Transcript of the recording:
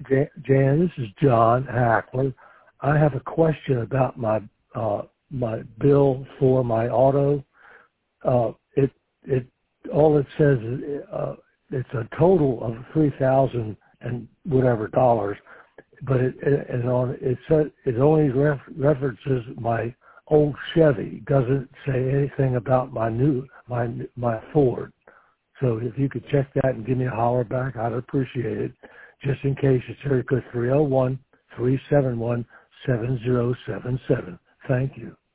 Jan, this is John Hackler. I have a question about my bill for my auto. It all it says is it's a total of $3,000 and whatever dollars, but it only references my old Chevy. Doesn't say anything about my Ford. So if you could check that and give me a holler back, I'd appreciate it. Just in case, it's area code 301-371-7077. Thank you.